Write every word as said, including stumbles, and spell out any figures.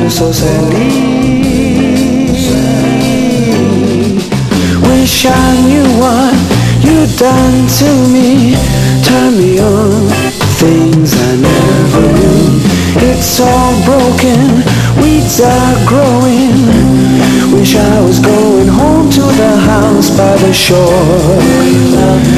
so sadly. Wish I knew what you'd done to me. Turn me on, things I never knew. It's all broken, weeds are growing. Wish I was going home to the house by the shore.